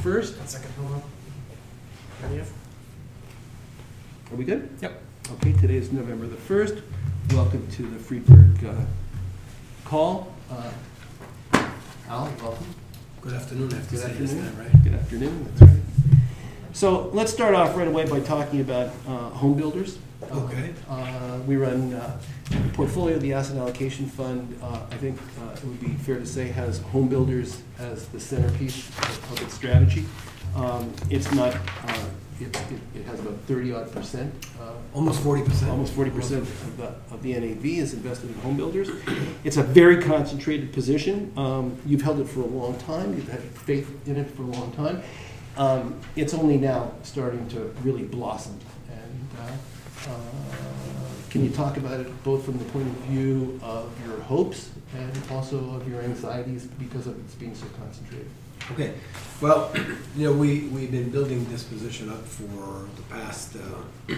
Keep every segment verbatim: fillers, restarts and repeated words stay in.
first. One second, hold on. Ready? Are we good? Yep. Okay, today is November the first. Welcome to the Friedberg uh, call. Uh, Al, welcome. Good afternoon, I have to Good say this afternoon. time, right? Good afternoon, that's right. So let's start off right away by talking about uh, home builders. Okay. Uh, we run uh, the portfolio of the Asset Allocation Fund. Uh, I think uh, it would be fair to say has home builders as the centerpiece of, of its strategy. Um, it's not. Uh, it, it, it has about thirty odd percent. Uh, Almost forty percent. Almost forty percent of the of the N A V is invested in home builders. It's a very concentrated position. Um, you've held it for a long time. You've had faith in it for a long time. Um, it's only now starting to really blossom. And uh, uh, can you talk about it both from the point of view of your hopes and also of your anxieties because of its being so concentrated? Okay. Well, you know, we, we've been building this position up for the past, uh,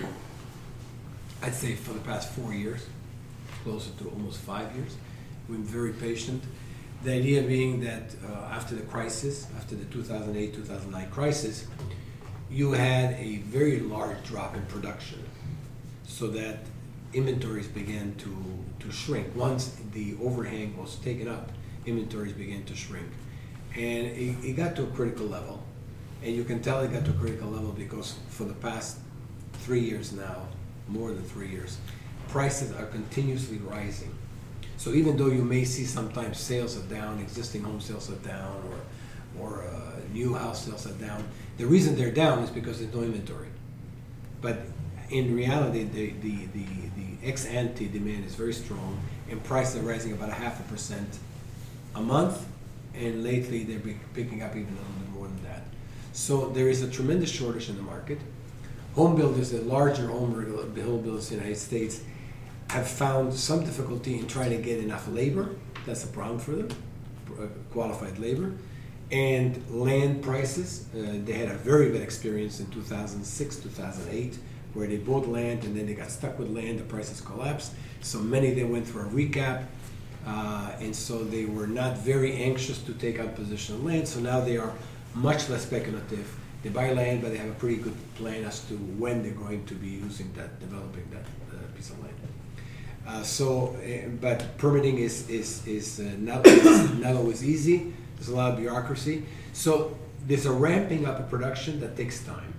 I'd say for the past four years, closer to almost five years. We've been very patient. The idea being that uh, after the crisis, after the two thousand eight, two thousand nine crisis, you had a very large drop in production so that inventories began to, to shrink. Once the overhang was taken up, inventories began to shrink. And it, it got to a critical level. And you can tell it got to a critical level because for the past three years now, more than three years, prices are continuously rising. So even though you may see sometimes sales are down, existing home sales are down, or, or uh, new house sales are down, the reason they're down is because there's no inventory. But in reality, the, the, the, the ex-ante demand is very strong, and prices are rising about a half a percent a month, and lately they're be picking up even a little bit more than that. So there is a tremendous shortage in the market. Home builders, the larger home builders in the United States, have found some difficulty in trying to get enough labor. That's a problem for them, qualified labor. And land prices, uh, they had a very bad experience in two thousand six, two thousand eight, where they bought land and then they got stuck with land, the prices collapsed. So many of them went through a recap, uh, and so they were not very anxious to take up position on land, so now they are much less speculative. They buy land, but they have a pretty good plan as to when they're going to be using that, developing that uh, piece of land. Uh, so, uh, but permitting is is is uh, not not always easy. There's a lot of bureaucracy. So there's a ramping up of production that takes time.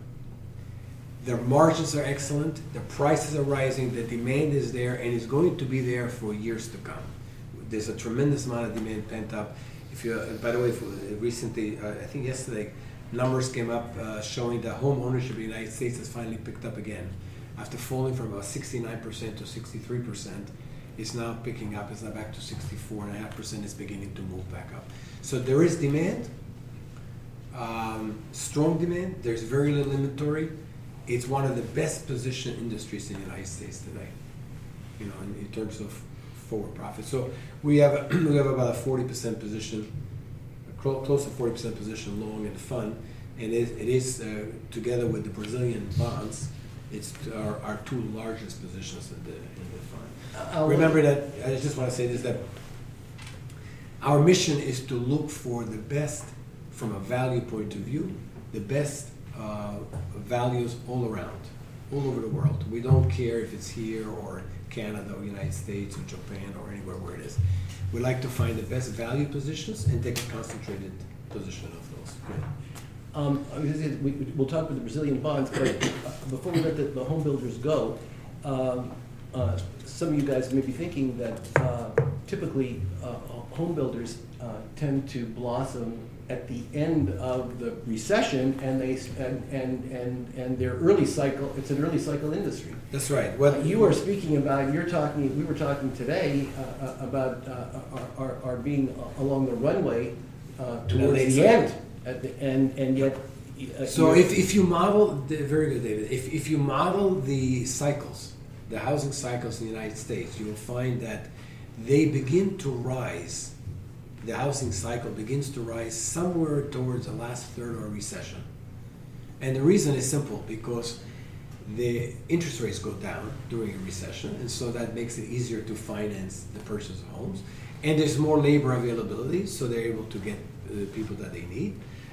The margins are excellent. The prices are rising. The demand is there, and it's going to be there for years to come. There's a tremendous amount of demand pent up. If you, uh, by the way, for, uh, recently, uh, I think yesterday, numbers came up uh, showing that home ownership in the United States has finally picked up again. After falling from about sixty-nine percent to sixty-three percent, it's now picking up. It's now back to sixty-four point five percent. It's beginning to move back up. So there is demand, um, strong demand. There's very little inventory. It's one of the best positioned industries in the United States today, you know, in, in terms of forward profit. So we have a, we have about a forty percent position, close to forty percent position long in the fund, and it, it is uh, together with the Brazilian bonds. It's our, our two largest positions in the, in the fund. I'll Remember that, I just want to say this, that our mission is to look for the best, from a value point of view, the best uh, values all around, all over the world. We don't care if it's here or Canada or United States or Japan or anywhere where it is. We like to find the best value positions and take a concentrated position of those. Good. Um, I was gonna say, we, we'll talk about the Brazilian bonds, but before we let the, the home builders go, um, uh, some of you guys may be thinking that uh, typically uh, home builders uh, tend to blossom at the end of the recession, and they and and and, and their early cycle. It's an early cycle industry. That's right. What uh, you are speaking about, you're talking. We were talking today uh, about uh, our, our, our being along the runway uh, towards the cycle. end. At the end, and yet. Uh, so if, if you model, the, very good, David. If if you model the cycles, the housing cycles in the United States, you will find that they begin to rise. The housing cycle begins to rise somewhere towards the last third of a recession, and the reason is simple because the interest rates go down during a recession, and so that makes it easier to finance the purchase of homes, and there's more labor availability, so they're able to get the people that they need.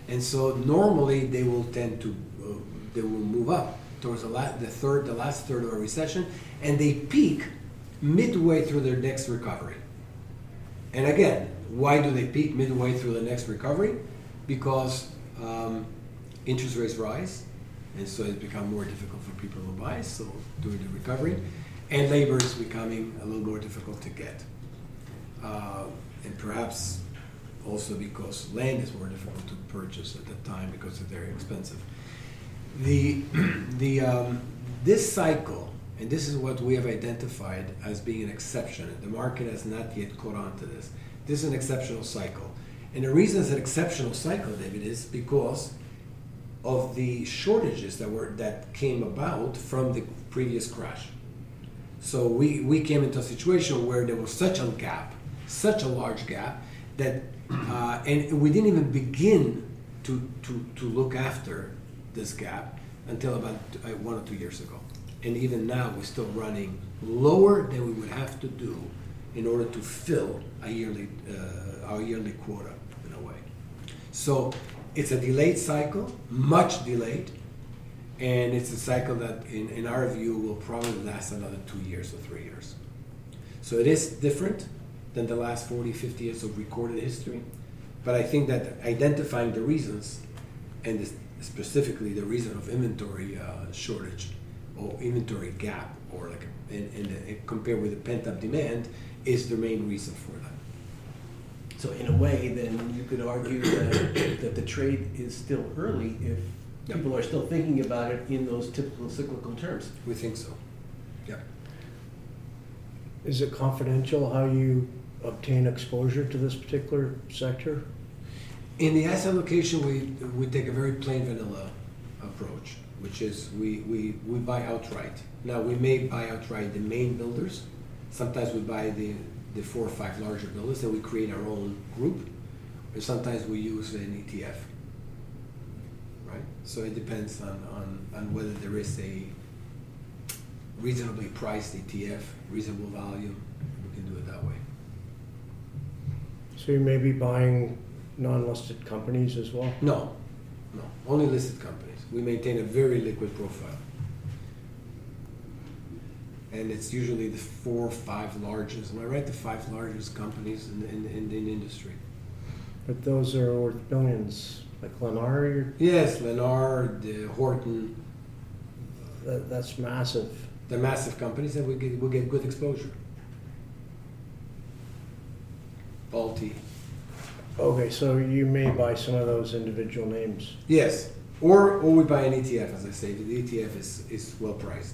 And so normally they will tend to, uh, they will move up towards the, la- the third, the last third of a recession, and they peak midway through their next recovery. And again, why do they peak midway through the next recovery? Because um, interest rates rise, and so it's become more difficult for people to buy, so during the recovery, and labor is becoming a little more difficult to get. Uh, and perhaps also because land is more difficult to purchase at that time because it's very expensive. The, the, um, this cycle, and this is what we have identified as being an exception. The market has not yet caught on to this. This is an exceptional cycle. And the reason it's an exceptional cycle, David, is because of the shortages that were that came about from the previous crash. So we, we came into a situation where there was such a gap, such a large gap, that uh, and we didn't even begin to, to, to look after this gap until about uh, one or two years ago. And even now, we're still running lower than we would have to do in order to fill a yearly, uh, our yearly quota, in a way. So it's a delayed cycle, much delayed, and it's a cycle that, in, in our view, will probably last another two years or three years. So it is different than the last forty, fifty years of recorded history, but I think that identifying the reasons, and this, specifically the reason of inventory uh, shortage, or inventory gap, or like in, in the, compared with the pent-up demand, is the main reason for that. So in a way, then you could argue that, that the trade is still early if Yep. people are still thinking about it in those typical cyclical terms. We think so. Yeah. Is it confidential how you obtain exposure to this particular sector? In the asset allocation, we we take a very plain vanilla approach, which is we, we, we buy outright. Now, we may buy outright the main builders. Sometimes we buy the, the four or five larger builders, and we create our own group. Or sometimes we use an E T F. Right? So it depends on, on, on whether there is a reasonably priced E T F, reasonable value. We can do it that way. So you may be buying non-listed companies as well? No, no, only listed companies. We maintain a very liquid profile. And it's usually the four or five largest, am I right? The five largest companies in, in, in the industry. But those are worth billions, like Lennar, you're- Yes, Lennar, the Horton, that, that's massive. they're massive companies, and we get, we get good exposure. Balti. Okay, so you may buy some of those individual names. Yes, or, or we buy an E T F, as I say. The E T F is, is well priced.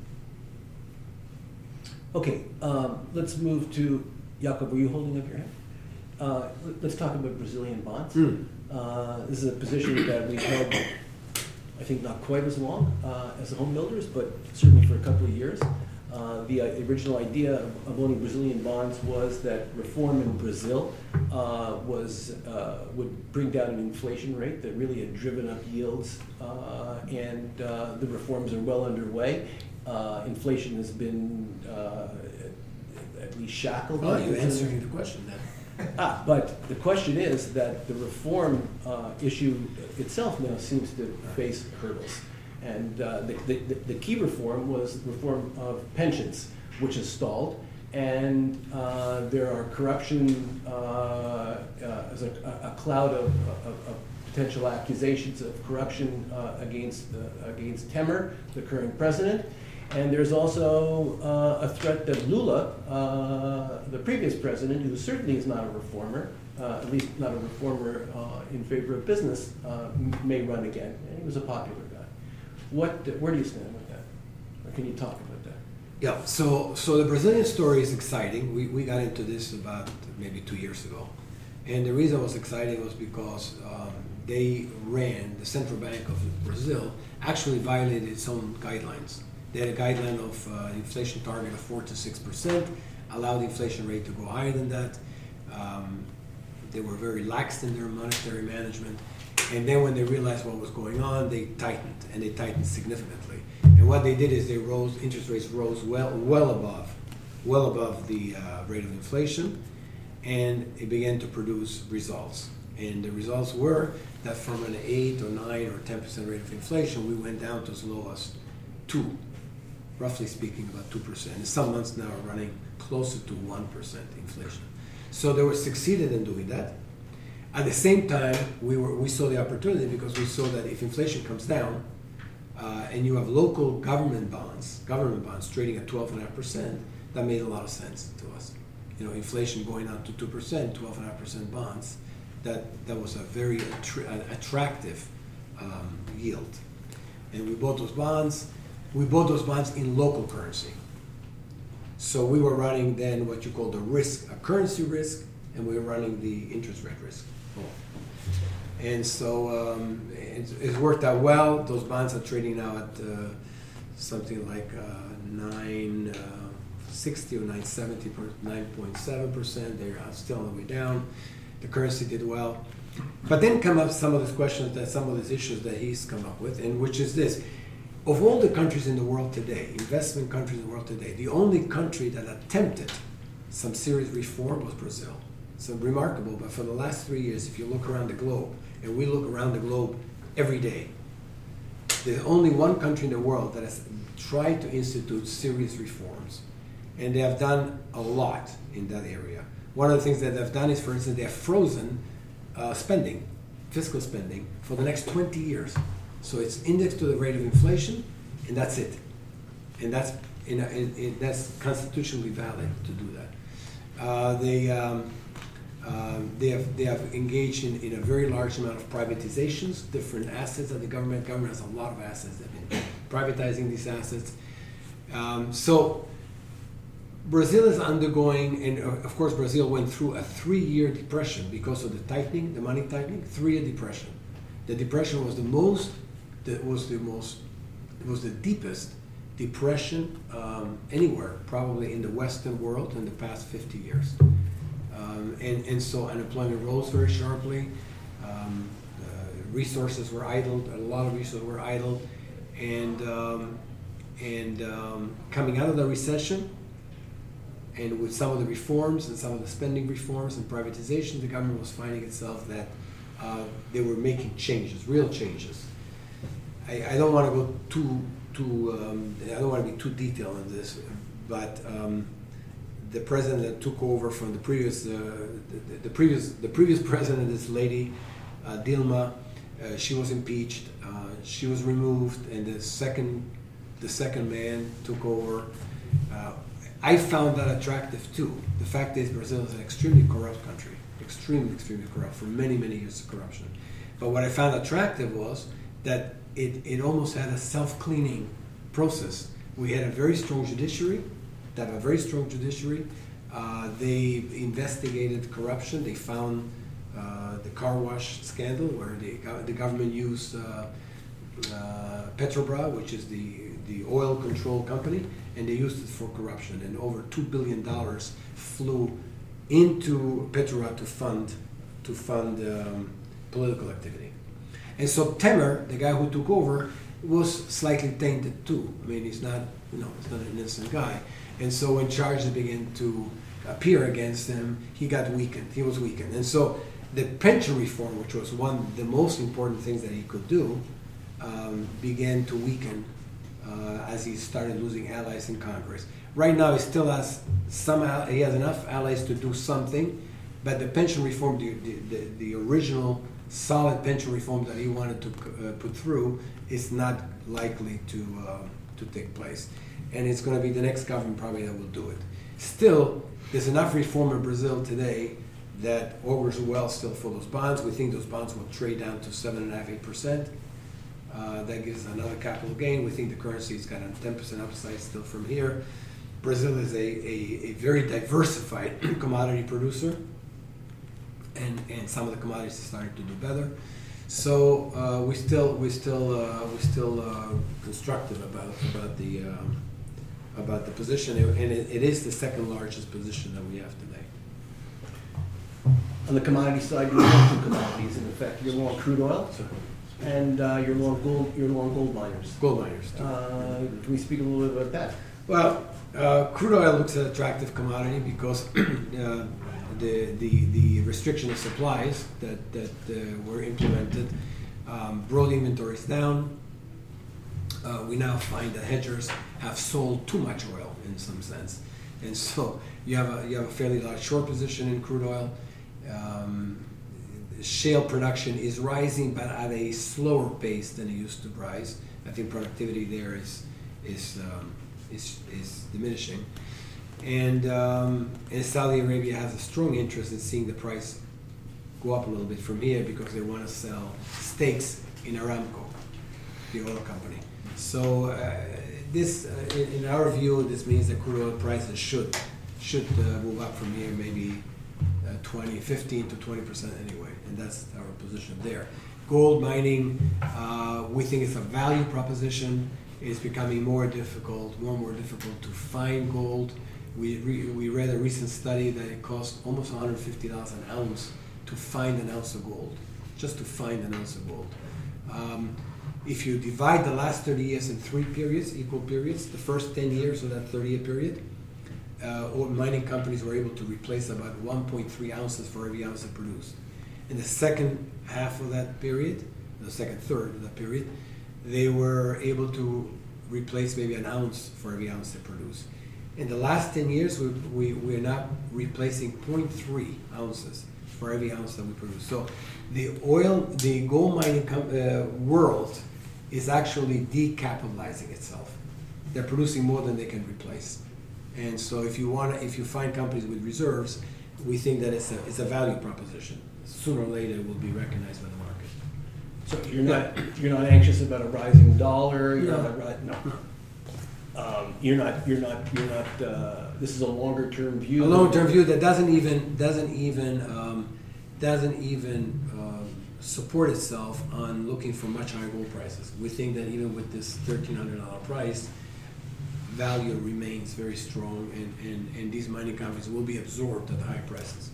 Okay, um, let's move to, Jakob, were you holding up your hand? Uh, let- let's talk about Brazilian bonds. Mm. Uh, this is a position that we've held, I think, not quite as long uh, as the home builders, but certainly for a couple of years. Uh, the uh, original idea of, of owning Brazilian bonds was that reform in Brazil uh, was uh, would bring down an inflation rate that really had driven up yields, uh, and uh, the reforms are well underway. Uh, inflation has been uh, at, at least shackled. Oh, you answered the question then. Ah, but the question is that the reform uh, issue itself now seems to face hurdles. And uh, the, the, the key reform was reform of pensions, which has stalled. And uh, there are corruption, uh, uh, as a, a cloud of, of, of potential accusations of corruption uh, against, uh, against Temer, the current president. And there's also uh, a threat that Lula, uh, the previous president, who certainly is not a reformer, uh, at least not a reformer uh, in favor of business, uh, m- may run again. And he was a popular guy. What, where do you stand with that? Or can you talk about that? Yeah, so so the Brazilian story is exciting. We, we got into this about maybe two years ago. And the reason it was exciting was because um, they ran, the Central Bank of Brazil actually violated its own guidelines. They had a guideline of uh, inflation target of four to six percent, allowed the inflation rate to go higher than that. Um, they were very lax in their monetary management. And then when they realized what was going on, they tightened, and they tightened significantly. And what they did is they rose, interest rates rose well, well above, well above the uh, rate of inflation, and it began to produce results. And the results were that from an eight or nine or ten percent rate of inflation, we went down to as low as two, roughly speaking, about two percent. And some months now are running closer to one percent inflation. So they were succeeded in doing that. At the same time, we were we saw the opportunity because we saw that if inflation comes down, uh, and you have local government bonds, government bonds trading at twelve point five percent, that made a lot of sense to us. You know, inflation going up to two percent, twelve point five percent bonds, that, that was a very attra- attractive um, yield. And we bought those bonds. We bought those bonds in local currency. So we were running then what you call the risk, a currency risk, and we were running the interest rate risk. And so um, it's, it's worked out well. Those bonds are trading now at uh, something like uh, nine sixty or nine seventy, nine point seven percent. They're still on the way down. The currency did well. But then come up some of these questions, that some of these issues that he's come up with, and which is this. Of all the countries in the world today, investment countries in the world today, the only country that attempted some serious reform was Brazil. So remarkable, but for the last three years, if you look around the globe, and we look around the globe every day, there's only one country in the world that has tried to institute serious reforms. And they have done a lot in that area. One of the things that they've done is, for instance, they have frozen uh, spending, fiscal spending, for the next twenty years. So it's indexed to the rate of inflation, and that's it. And that's in a, in, in, that's constitutionally valid to do that. Uh, they um, um, they have they have engaged in, in a very large amount of privatizations, different assets of the government. Government has a lot of assets. They've been privatizing these assets. Um, so Brazil is undergoing, and of course Brazil went through a three-year depression because of the tightening, the money tightening. Three-year depression. The depression was the most. That was the most, it was the deepest depression um, anywhere, probably in the Western world in the past fifty years. Um, and, and so unemployment rose very sharply. Um, uh, resources were idled, a lot of resources were idled. And, um, and um, coming out of the recession, and with some of the reforms and some of the spending reforms and privatization, the government was finding itself that uh, they were making changes, real changes. I, I don't want to go too, too um, I don't want to be too detailed on this, but um, the president that took over from the previous, uh, the, the previous, the previous president, this lady, uh, Dilma, uh, she was impeached, uh, she was removed, and the second, the second man took over. Uh, I found that attractive too. The fact is, Brazil is an extremely corrupt country, extremely, extremely corrupt for many, many years of corruption. But what I found attractive was that It, it almost had a self-cleaning process. We had a very strong judiciary, they have a very strong judiciary. Uh, they investigated corruption. They found uh, the car wash scandal where the, the government used uh, uh, Petrobras, which is the, the oil control company, and they used it for corruption. And over two billion dollars flew into Petrobras to fund, to fund um, political activity. And so Temer, the guy who took over, was slightly tainted too. I mean, he's not, you know, he's not an innocent guy. And so when charges began to appear against him, he got weakened. He was weakened. And so the pension reform, which was one of the most important things that he could do, um, began to weaken uh, as he started losing allies in Congress. Right now, he still has some. He has enough allies to do something, but the pension reform, the the, the, the original solid pension reform that he wanted to uh, put through is not likely to uh, to take place, and it's going to be the next government probably that will do it. Still, there's enough reform in Brazil today that augurs well still for those bonds. We think those bonds will trade down to seven and a half, eight percent. Uh, that gives another capital gain. We think the currency's got a ten percent upside still from here. Brazil is a, a, a very diversified commodity producer. And, and some of the commodities are starting to do better, so uh, we still we still uh, we still uh, constructive about about the um, about the position, and it, it is the second largest position that we have today. On the commodity side, you're long two commodities. In effect, you're long crude oil, and uh, you're long gold. You're long gold miners. Gold miners. Too. Uh, can we speak a little bit about that? Well, uh, crude oil looks an attractive commodity because uh, the, the, the restriction of supplies that, that uh, were implemented um, brought inventories down. Uh, we now find that hedgers have sold too much oil in some sense. And so you have a, you have a fairly large short position in crude oil. Um, shale production is rising, but at a slower pace than it used to rise. I think productivity there is, is, um, is, is diminishing. And, um, and Saudi Arabia has a strong interest in seeing the price go up a little bit from here because they want to sell stakes in Aramco, the oil company. So uh, this, uh, in, in our view, this means that crude oil prices should should uh, move up from here, maybe uh, twenty, fifteen to twenty percent anyway, and that's our position there. Gold mining, uh, we think it's a value proposition. It's becoming more difficult, more and more difficult to find gold. We, re, we read a recent study that it costs almost one hundred fifty dollars an ounce to find an ounce of gold, just to find an ounce of gold. Um, if you divide the last thirty years in three periods, equal periods, the first ten years of that thirty-year period, uh, oil mining companies were able to replace about one point three ounces for every ounce they produced. In the second half of that period, the second third of that period, they were able to replace maybe an ounce for every ounce they produced. In the last ten years, we, we, we're now replacing zero point three ounces for every ounce that we produce. So the oil, the gold mining com- uh, world is actually decapitalizing itself. They're producing more than they can replace. And so if you want, if you find companies with reserves, we think that it's a, it's a value proposition. Sooner or later, it will be recognized by the market. So you're not you're not anxious about a rising dollar. You're No. not ri- no. Um, you're not you're not you're not. Uh, this is a longer term view. A long-term view that doesn't even doesn't even um, doesn't even um, support itself on looking for much higher gold prices. We think that even with this thirteen hundred dollar price, value remains very strong, and, and, and these mining companies will be absorbed at the high prices.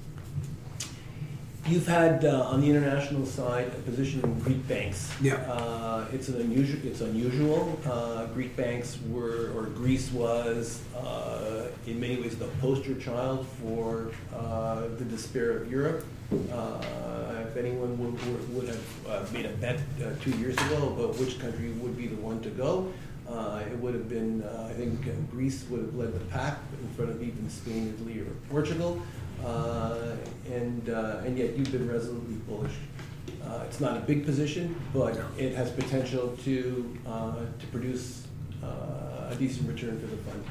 You've had uh, on the international side a position in Greek banks. Yeah. Uh, it's an unusual. It's unusual. Uh, Greek banks were, or Greece was, uh, in many ways the poster child for uh, the despair of Europe. Uh, if anyone would, would, would have uh, made a bet uh, two years ago about which country would be the one to go, uh, it would have been. Uh, I think uh, Greece would have led the pack in front of even Spain, Italy, or Portugal. Uh, and uh, and yet you've been resolutely bullish. Uh, it's not a big position, but it has potential to uh, to produce uh, a decent return for the fund.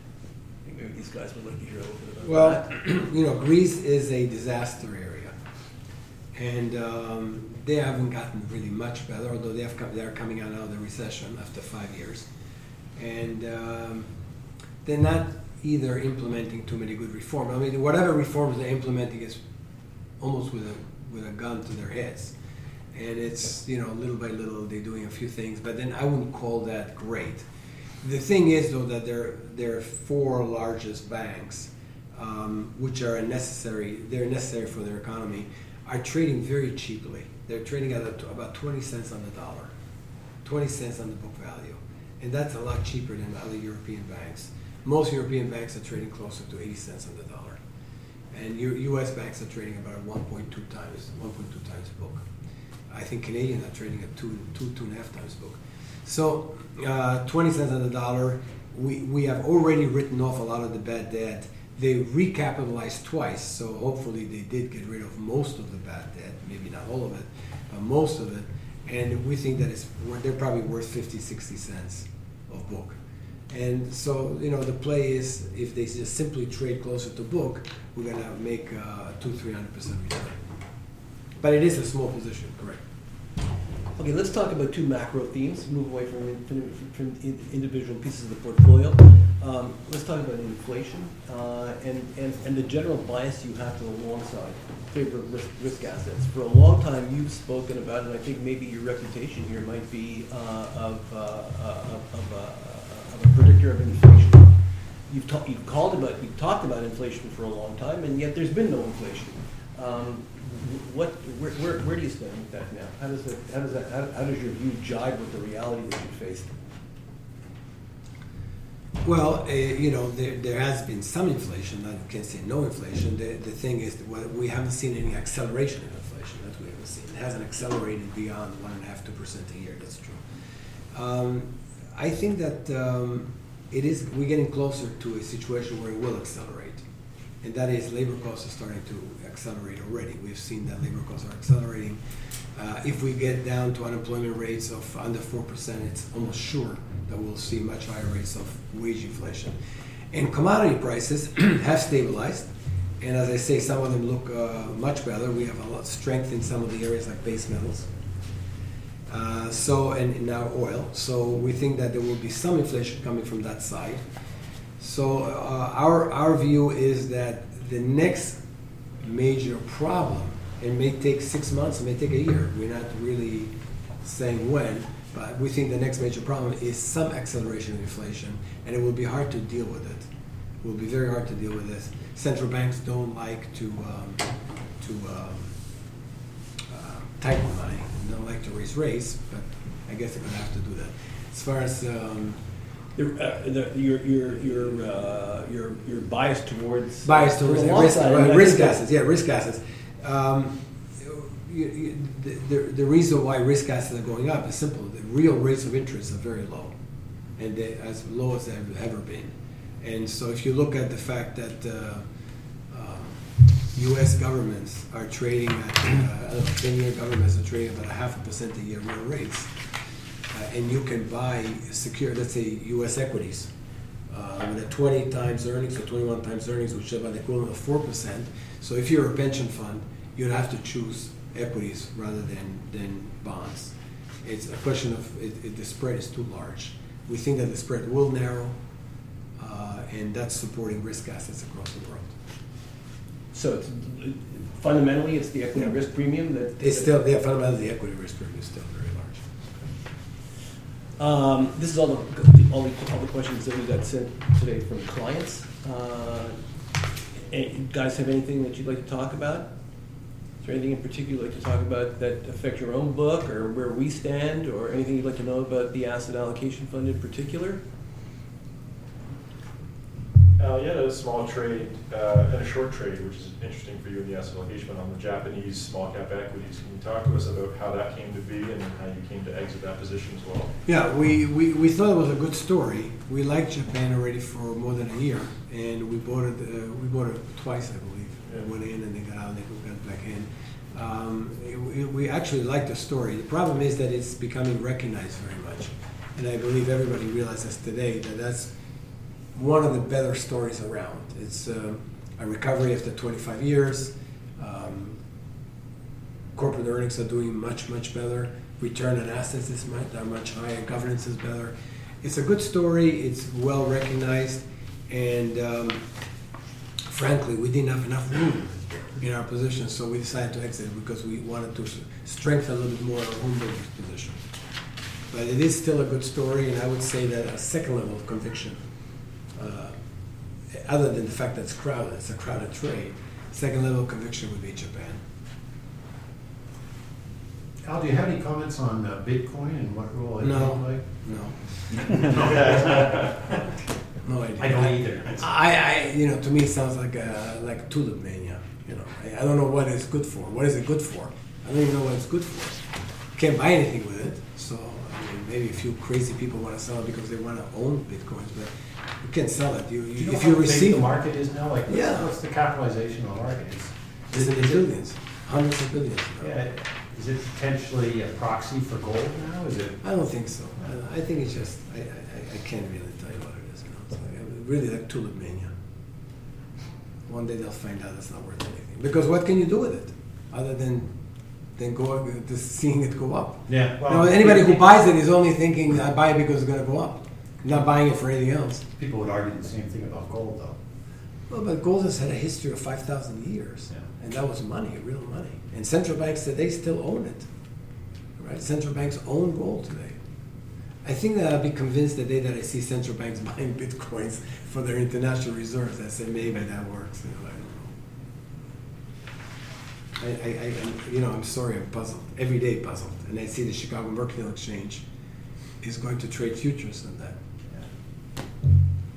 I think maybe these guys would like to hear a little bit about Well, that. you know, Greece is a disaster area, and um, they haven't gotten really much better. Although they have come, they are coming out of the recession after five years, and um, they're not either implementing too many good reforms. I mean, whatever reforms they're implementing is almost with a with a gun to their heads, and it's, you know, little by little they're doing a few things, but then I wouldn't call that great. The thing is, though, that their their four largest banks, um, which are necessary, they're necessary for their economy, are trading very cheaply. They're trading at a, about twenty cents on the dollar, twenty cents on the book value, and that's a lot cheaper than other European banks. Most European banks are trading closer to eighty cents on the dollar, and U S banks are trading about one point two times, one point two times book. I think Canadians are trading at two, two, two and a half times book. So uh, twenty cents on the dollar. We we have already written off a lot of the bad debt. They recapitalized twice, so hopefully they did get rid of most of the bad debt, maybe not all of it, but most of it. And we think that it's they're probably worth fifty, sixty cents of book. And so, you know, the play is, if they just simply trade closer to book, we're going to make uh, two, three hundred percent return. But it is a small position, correct? Okay, let's talk about two macro themes. Move away from, from, from individual pieces of the portfolio. Um, let's talk about inflation uh, and, and and the general bias you have to the long side, favor of risk, risk assets. For a long time, you've spoken about, and I think maybe your reputation here might be uh, of, uh, uh, of, uh, of a predictor of inflation. You've, ta- you've called about, you've talked about inflation for a long time, and yet there's been no inflation. Um, what, where, where, where do you stand with that now? How does that, how does that, how, how does your view jibe with the reality that you faced? Well, uh, you know, there, there has been some inflation. I can't say no inflation. The, the thing is, that what- we haven't seen any acceleration in inflation. That's what we haven't seen. It hasn't accelerated beyond one and a half, two percent a year. That's true. Um, I think that um, it is. We're getting closer to a situation where it will accelerate, and that is labor costs are starting to accelerate already. We've seen that labor costs are accelerating. Uh, if we get down to unemployment rates of under four percent, it's almost sure that we'll see much higher rates of wage inflation. And commodity prices have stabilized. And as I say, some of them look uh, much better. We have a lot of strength in some of the areas like base metals. Uh, so, and now oil. So we think that there will be some inflation coming from that side. So uh, our, our view is that the next major problem, it may take six months, it may take a year. We're not really saying when, but we think the next major problem is some acceleration of inflation, and it will be hard to deal with it. It will be very hard to deal with this. Central banks don't like to um, to um, uh, tighten money. They don't like to raise rates, but I guess they're going to have to do that. As far as um, The, uh, the, your your your uh, your your bias towards bias for towards the long risk, side, I right, mean, I risk think that- assets, yeah, risk assets. Um, you, you, the, the, the reason why risk assets are going up is simple. The real rates of interest are very low, and they as low as they've ever been. And so if you look at the fact that uh, um, U S governments are trading at, uh, ten-year governments are trading about a half a percent a year real rates, uh, and you can buy secure, let's say U S equities, uh, with a twenty times earnings or twenty-one times earnings, which is about the equivalent of four percent. So if you're a pension fund, you'd have to choose equities rather than, than bonds. It's a question of it, it, the spread is too large. We think that the spread will narrow, uh, and that's supporting risk assets across the world. So it's, fundamentally, it's the equity risk premium that It's still, yeah, fundamentally, the equity risk premium is still very large. Um, this is all the, all the all the questions that we got sent today from clients. Uh, eh, guys, have anything that you'd like to talk about? Is there anything in particular you'd like to talk about that affect your own book, or where we stand, or anything you'd like to know about the asset allocation fund in particular? Uh, yeah, a small trade uh, and a short trade, which is interesting for you in the asset allocation fund on the Japanese small cap equities. Can you talk to us about how that came to be and how you came to exit that position as well? Yeah, we, we, we thought it was a good story. We liked Japan already for more than a year, and we bought it. Uh, we bought it twice, I believe. Yeah. Went in and then got out, and then we got back in. Um, it, it, we actually like the story. The problem is that it's becoming recognized very much, and I believe everybody realizes today that that's one of the better stories around. It's uh, a recovery after twenty-five years. Um, corporate earnings are doing much, much better. Return on assets is much, are much higher. Governance is better. It's a good story. It's well recognized. And um, frankly, we didn't have enough room in our position, so we decided to exit because we wanted to strengthen a little bit more our home builders position. But it is still a good story, and I would say that a second level of conviction, Uh, other than the fact that it's crowded, it's a crowded trade, second level of conviction would be Japan. Al, do you have any comments on uh, Bitcoin and what role it No. may play? No. No idea. I don't either. I, I, you know, to me it sounds like a, like tulip mania. You know, I, I don't know what it's good for. What is it good for? I don't even know what it's good for. Can't buy anything with it. So, I mean, maybe a few crazy people want to sell it because they want to own Bitcoins, but you can't sell it. You, you, Do you know if how you big receive the market is now? Like, what's, Yeah. what's the capitalization of the market? Is, it's in the billions, hundreds of billions. You know? yeah, is it potentially a proxy for gold now? Is it? I don't think so. I, I think it's just, I, I, I can't really tell you what it is. You know? It's like, really like tulip mania. One day they'll find out it's not worth anything. Because what can you do with it other than than go just seeing it go up? Yeah. Well, Now, anybody who buys it is only thinking, I buy it because it's going to go up. Not buying it for anything else. People would argue the same thing about gold, though. Well, but gold has had a history of five thousand years. Yeah. And that was money, real money. And central banks today still own it. Right? Central banks own gold today. I think that I'll be convinced the day that I see central banks buying bitcoins for their international reserves. I say maybe that works. You know, I don't know. I, I, I, I'm- you know, I'm sorry, I'm puzzled. Every day puzzled. And I see the Chicago Mercantile Exchange is going to trade futures on that.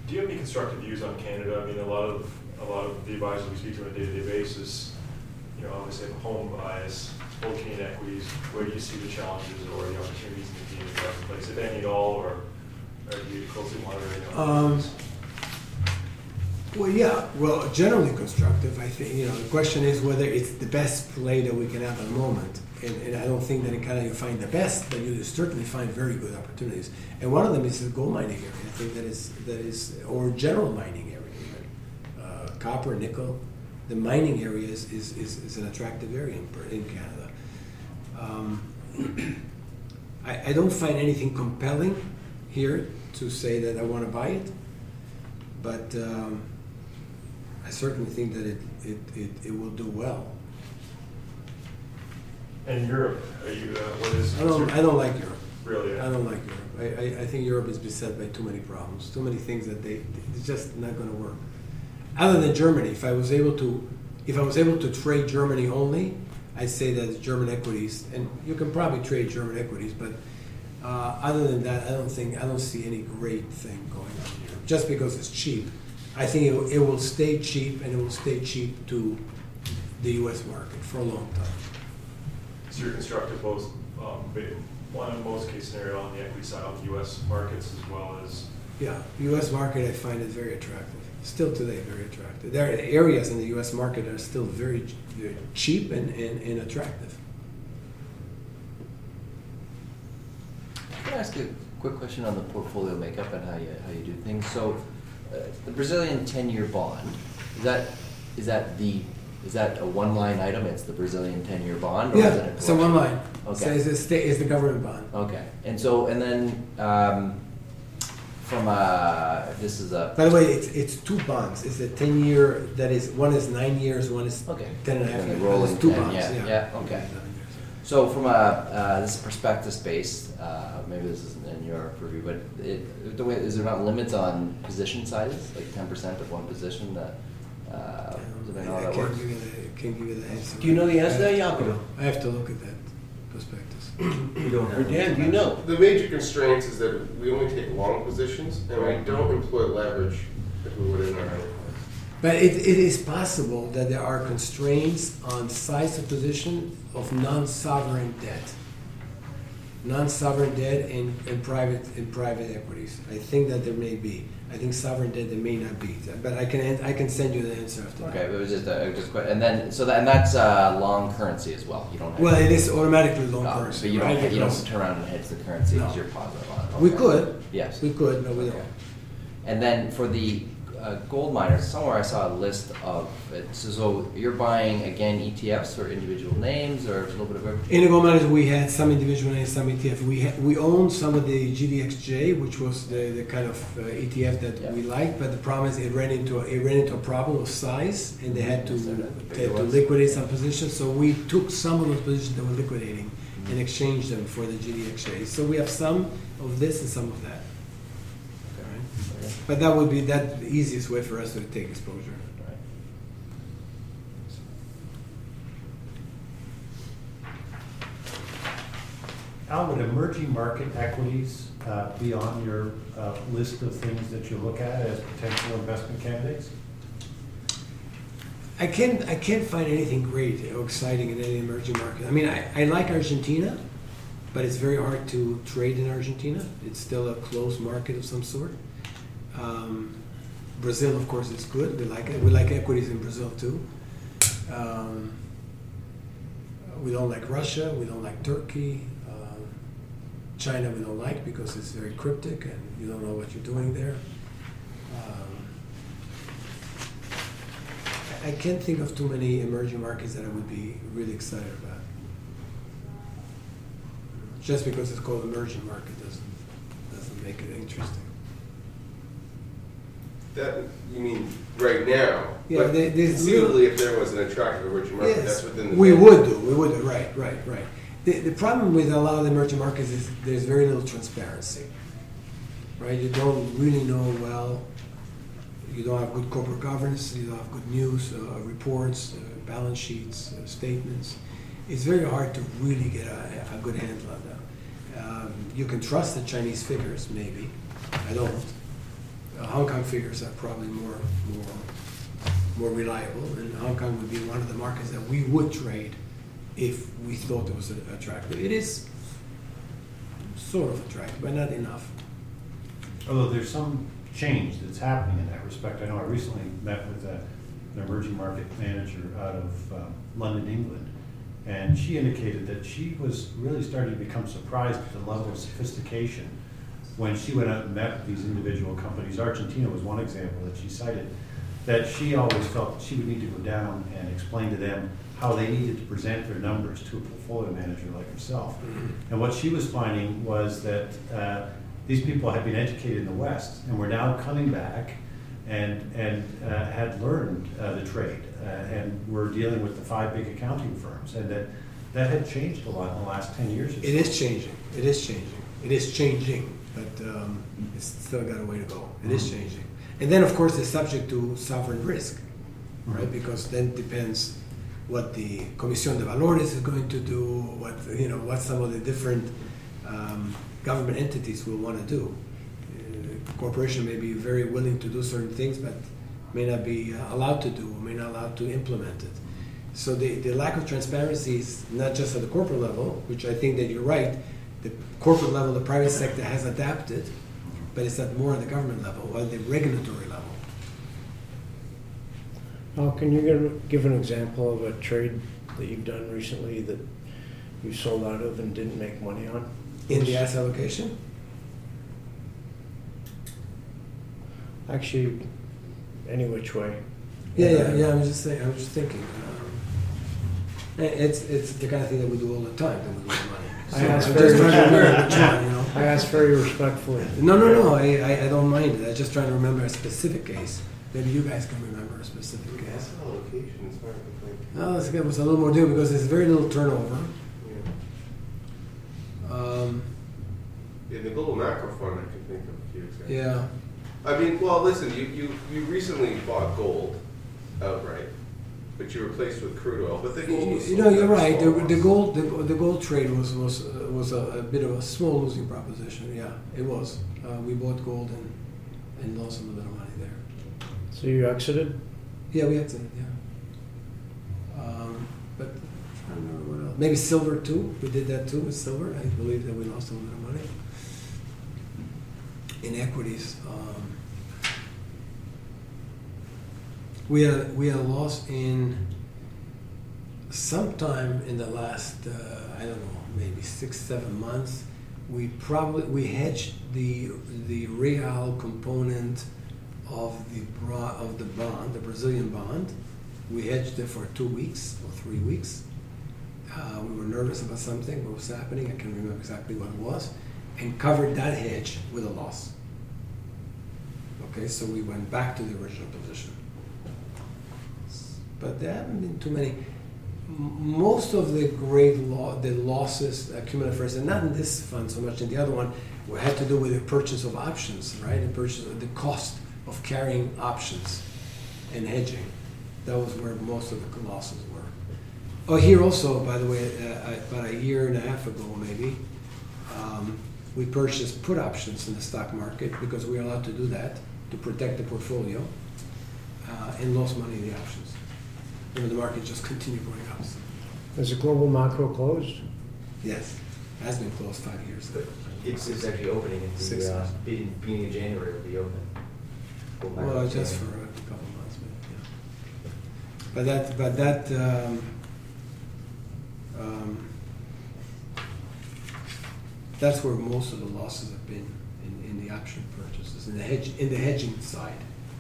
Do you have any constructive views on Canada? I mean, a lot of a lot of the advisors we speak to on a day-to-day basis, you know, obviously have a home bias, hold Canadian equities. Where do you see the challenges or the opportunities in the Canadian marketplace, if any at all, or, or do you closely monitor any Um, opportunities? Well, yeah, well, generally constructive. I think, you know, the question is whether it's the best play that we can have at the moment. And, and I don't think that in Canada you find the best, but you certainly find very good opportunities. And one of them is the gold mining area. I think that is, that is, or general mining area, even. Uh, copper, nickel. The mining area is, is, is, is an attractive area in, in Canada. Um, I, I don't find anything compelling here to say that I want to buy it, but um, I certainly think that it, it, it, it will do well. And Europe, are you, uh, what is? I don't, I don't like Europe. Really? I don't like Europe. I, I, I think Europe is beset by too many problems, too many things that they, it's just not going to work. Other than Germany, if I was able to, if I was able to trade Germany only, I'd say that German equities, and you can probably trade German equities, but uh, other than that, I don't think, I don't see any great thing going on here. Just because it's cheap, I think it will, it will stay cheap, and it will stay cheap to the U S market for a long time. So you're constructive both, um, ba- one in most case scenario on the equity side on the U S markets as well as. Yeah, U S market I find is very attractive. Still today, very attractive. There are areas in the U S market that are still very, very cheap and, and, and attractive. Can I ask a quick question on the portfolio makeup and how you how you do things? So, uh, the Brazilian ten-year bond, is that is that the is that a one-line item? It's the Brazilian ten-year bond, or Yeah, is it a it's a one line. Okay. So it's, a sta- it's the government bond. Okay, and so and then um, from a this is a By the way, it's it's two bonds. It's a ten year. That is, one is nine years, one is okay ten and a half And the years. rolling It's two ten, bonds. yeah, Yeah. yeah, okay. So from a, uh, this is prospectus based, uh, maybe this isn't in your purview, but it, the way, is there not limits on position sizes, like ten percent of one position that, uh, does I, anybody know how I that can't works? give you the can't give you the answer. Do you know the answer to that, I have to- Jacopo? I have to look at that prospectus. We don't Or Dan, do you know? The major constraints is that we only take long positions, and we don't employ leverage if we would in our enterprise. But it, it is possible that there are constraints on size of position of non-sovereign debt. Non-sovereign debt in, in private in private equities. I think that there may be. I think sovereign debt there may not be. But I can I can send you the answer after Okay, that. but it was just a, just quick, and then, so that, and that's, uh, long currency as well, you don't have. Well, it is automatically long Oh, currency. But you don't, right? you don't Because turn around and hedge the currency because No. you're positive on it. we Okay. could. Yes. We could, but we Okay. don't. And then for the uh, gold miners, somewhere I saw a list of it. So, so you're buying again E T Fs or individual names or a little bit of everything? In the gold miners, we had some individual and some E T F. We had, we owned some of the G D X J, which was the, the kind of uh, E T F that Yeah. we liked. But the problem is, it ran into a, it ran into a problem of size, and they had to, Yes, they're the they bigger had to ones. liquidate some positions. So we took some of those positions that were liquidating Mm-hmm. and exchanged them for the G D X J. So we have some of this and some of that. Alright? Okay. But that would be that the easiest way for us to take exposure. Right. Al, would emerging market equities uh, be on your uh, list of things that you look at as potential investment candidates? I can't I can't find anything great or exciting in any emerging market. I mean, I, I like Argentina, but it's very hard to trade in Argentina. It's still a closed market of some sort. Um, Brazil, of course, is good. We like it. We like equities in Brazil too. Um, we don't like Russia. We don't like Turkey. Um, China we don't like because it's very cryptic and you don't know what you're doing there. Um, I can't think of too many emerging markets that I would be really excited about. Just because it's called emerging market doesn't doesn't make it interesting. That, you mean, right now? Yeah, But they- they- conceivably, if there was an attractive emerging market, Yes, that's within the. we would do. We would do. Right, right, right. The the problem with a lot of the emerging markets is there's very little transparency. Right, you don't really know well. You don't have good corporate governance. You don't have good news uh, reports, uh, balance sheets, uh, statements. It's very hard to really get a, a good handle on them. Um, you can trust the Chinese figures, maybe. I don't. uh, Hong Kong figures are probably more, more, more reliable, and Hong Kong would be one of the markets that we would trade if we thought it was attractive. It is sort of attractive, but not enough. Although there's some change that's happening in that respect. I know I recently met with a, an emerging market manager out of um, London, England, and she indicated that she was really starting to become surprised at the level of sophistication when she went out and met with these individual companies. Argentina was one example that she cited, that she always felt that she would need to go down and explain to them how they needed to present their numbers to a portfolio manager like herself. And what she was finding was that uh, these people had been educated in the West and were now coming back and, and uh, had learned uh, the trade uh, and were dealing with the five big accounting firms, and that that had changed a lot in the last ten years or so. It is changing, it is changing, it is changing, but um, it's still got a way to go. It is changing. And then, of course, it's subject to sovereign risk, right? Because then depends what the Comisión de Valores is going to do, what, you know, what some of the different um, government entities will want to do. Uh, corporation may be very willing to do certain things, but may not be uh, allowed to do, or may not allowed to implement it. So the, the lack of transparency is not just at the corporate level, which I think that you're right. The corporate level, the private sector has adapted, but it's at more at the government level, or the regulatory level. Now, can you give, give an example of a trade that you've done recently that you sold out of and didn't make money on? In the asset allocation? Actually, any which way. Yeah, yeah, yeah. I'm just saying. I'm just thinking. Um, it's it's the kind of thing that we do all the time. That we lose money. I So asked I'm very just trying to remember which one, you know. I asked very respectfully. No, no, no. I, I, I don't mind it. I'm just trying to remember a specific case. Maybe you guys can remember a specific case. Asset allocation is hard to think. Oh, this again was a little more difficult because there's very little turnover. Yeah. Um, Yeah, the global macro fund, I can think of a few examples. yeah. I mean, well, listen, you, you, you recently bought gold outright, but you replaced with crude oil, but the gold was You sold know, you're at right. small The, the amounts. gold, the, the gold trade was was uh, was a, a bit of a small losing proposition. Yeah, it was. Uh, we bought gold and and lost a little bit of money there. So you exited? Yeah, we had some. Yeah. Um, but I'm trying to remember what else. Maybe silver too. We did that too with silver. I believe that we lost a little bit of money in equities. Um, we had we had a loss in sometime in the last uh, I don't know, maybe six seven months. We probably we hedged the the real component of the bra, of the bond, the Brazilian bond. We hedged it for two weeks or three weeks. Uh, we were nervous about something, what was happening. I can't remember exactly what it was, and covered that hedge with a loss. Okay, so we went back to the original position. But there haven't been too many. M- Most of the great lo- the losses accumulated first, and not in this fund so much, in the other one, had to do with the purchase of options, right? The purchase, the cost of carrying options and hedging. That was where most of the losses were. Oh, here also, by the way, uh, about a year and a half ago, maybe, um, we purchased put options in the stock market because we are allowed to do that to protect the portfolio, uh, and lost money in the options. And the market just continued going up. Is the global macro closed? Yes, has been closed five years. It's, it's actually opening at Six the uh, years. beginning, beginning of January. It'll be open. Go back Well, to just for January. a couple of months, but yeah. But that, but that, um, um, that's where most of the losses have been in, in the option purchases, in the hedge, in the hedging side.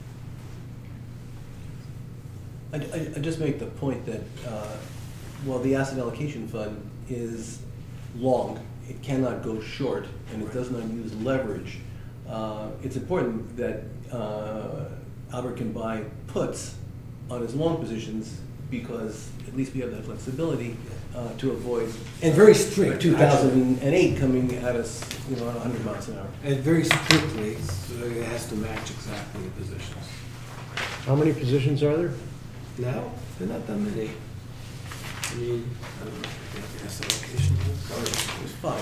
I, I, I just make the point that uh, while the asset allocation fund is long, it cannot go short, and it Right. does not use leverage. Uh, it's important that uh, Albert can buy puts on his long positions because at least we have that flexibility uh, to avoid And very strict. two thousand eight coming at us, you know, at one hundred miles an hour. And very strictly, so it has to match exactly the positions. How many positions are there? Now, they're not that many. I mean, I don't know, I think the asset allocation is. It was five.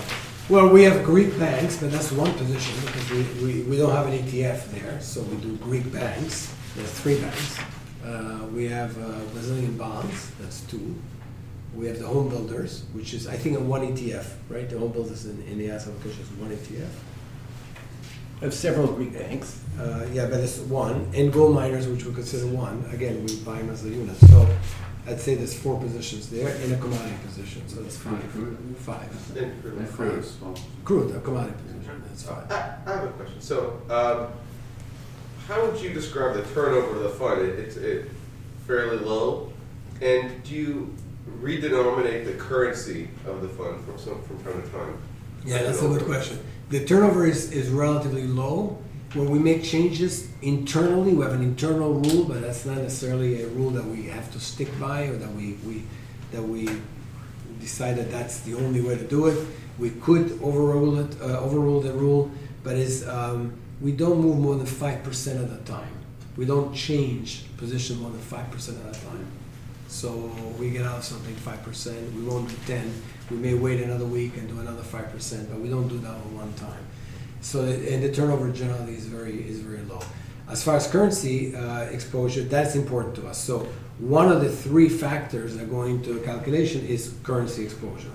Well, we have Greek banks, but that's one position because we, we, we don't have an E T F there, so we do Greek banks. There's three banks. Uh, we have uh, Brazilian bonds, that's two. We have the home builders, which is, I think, a one E T F, right? The home builders in, in the asset allocation is one E T F. I have several Greek banks. Uh, yeah, but it's one. And gold miners, which we consider one. Again, we buy them as a unit. So I'd say there's four positions there in a commodity position. So that's five. Five. And for- And crude as well. Crude, a commodity position. That's five. I, I have a question. So, um, how would you describe the turnover of the fund? It, it's it fairly low, and do you redenominate the currency of the fund from some from time to time? Yeah, that's a good question. The turnover is, is relatively low. When we make changes internally, we have an internal rule, but that's not necessarily a rule that we have to stick by or that we, we that we decide that that's the only way to do it. We could overrule it, uh, overrule the rule, but is um, we don't move more than five percent of the time. We don't change position more than five percent of the time. So we get out of something five percent. We won't do ten. We may wait another week and do another five percent, but we don't do that all one time. So and the turnover generally is very is very low. As far as currency uh, exposure, that's important to us. So one of the three factors that go into a calculation is currency exposure.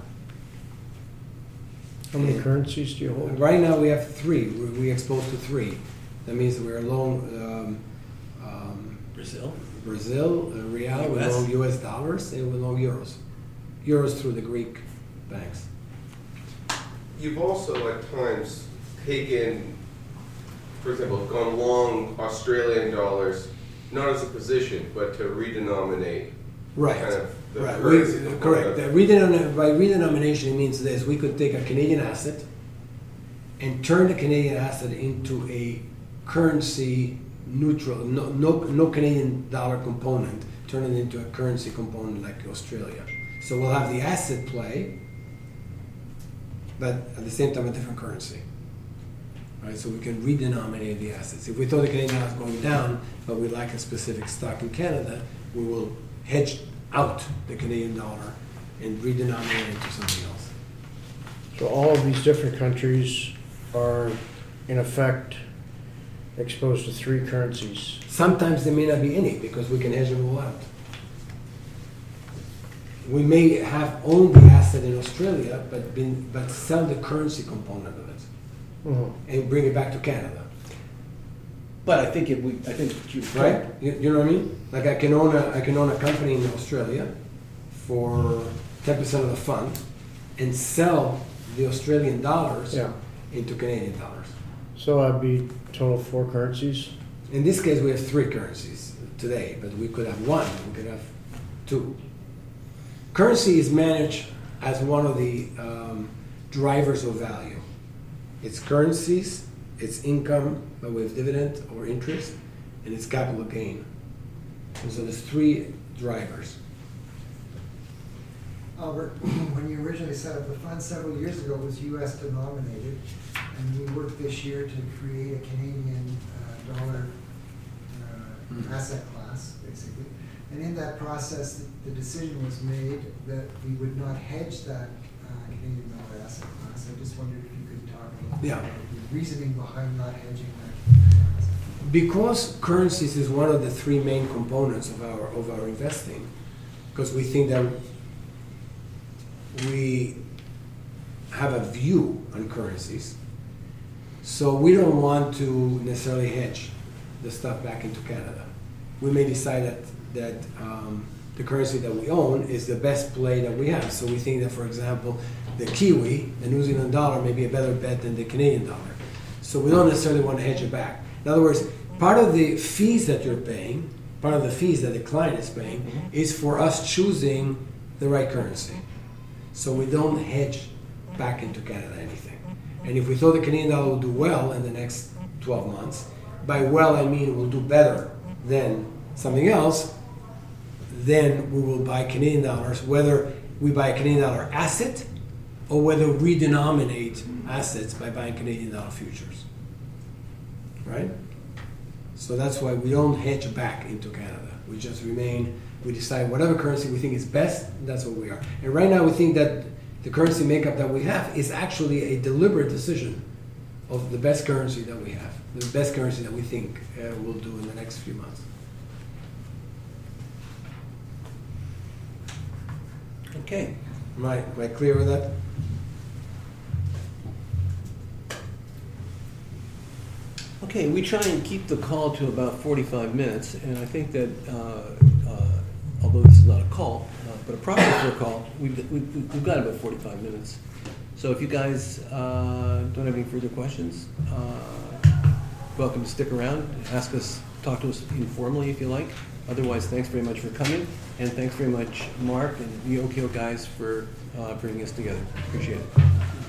How many Yeah. currencies do you hold? Right now we have three. We we exposed to three. That means that we're long um, um, Brazil. Brazil, uh, real, we U S. long U S dollars, and we long euros. Euros through the Greek banks. You've also at times taken, for example, gone long Australian dollars, not as a position, but to redenominate Right. kind of the Right. currency. We, component correct. of The it. redenom- by redenomination, it means this: we could take a Canadian asset and turn the Canadian asset into a currency neutral, no, no, no Canadian dollar component, turn it into a currency component like Australia. So we'll have the asset play, but at the same time a different currency. Right, so we can redenominate the assets. If we thought the Canadian dollar is going down, but we like a specific stock in Canada, we will hedge out the Canadian dollar and redenominate it into something else. So all of these different countries are in effect exposed to three currencies. Sometimes there may not be any because we can hedge them all out. We may have owned the asset in Australia, but been, but sell the currency component of it Mhm. and bring it back to Canada. But I think if we, I think you Right? You, you know what I mean? Like I can own a I can own a company in Australia for ten percent of the fund and sell the Australian dollars Yeah. into Canadian dollars. So that'd be total four currencies. In this case, we have three currencies today, but we could have one, we could have two. Currency is managed as one of the um, drivers of value. It's currencies, it's income, by way of dividend or interest, and it's capital gain. And so there's three drivers. Albert, when you originally set up the fund several years ago, it was U S denominated, and we worked this year to create a Canadian uh, dollar uh, Mhm. asset class, basically. And in that process, the, the decision was made that we would not hedge that uh, Canadian dollar asset class. I just wondered if you could talk about Yeah. the reasoning behind not hedging that Canadian dollar asset. Because currencies is one of the three main components of our of our investing, because we think that we have a view on currencies, so we don't want to necessarily hedge the stuff back into Canada. We may decide that that um, the currency that we own is the best play that we have. So we think that, for example, the Kiwi, the New Zealand dollar, may be a better bet than the Canadian dollar. So we don't necessarily want to hedge it back. In other words, part of the fees that you're paying, part of the fees that the client is paying, is for us choosing the right currency. So we don't hedge back into Canada anything. And if we thought the Canadian dollar will do well in the next twelve months, by well I mean it will do better than something else, then we will buy Canadian dollars, whether we buy a Canadian dollar asset or whether we redenominate assets by buying Canadian dollar futures. Right? So that's why we don't hedge back into Canada. We just remain, we decide whatever currency we think is best, that's what we are. And right now we think that the currency makeup that we have is actually a deliberate decision of the best currency that we have, the best currency that we think uh, we'll do in the next few months. Okay. Am I, am I clear with that? Okay, we try and keep the call to about forty-five minutes, and I think that, uh, uh, although this is not a call, uh, but a process for a call, we've, we've, we've got about forty-five minutes. So if you guys uh, don't have any further questions, uh, welcome to stick around, ask us, talk to us informally if you like. Otherwise, thanks very much for coming, and thanks very much, Mark and the O K O guys, for uh, bringing us together. Appreciate it.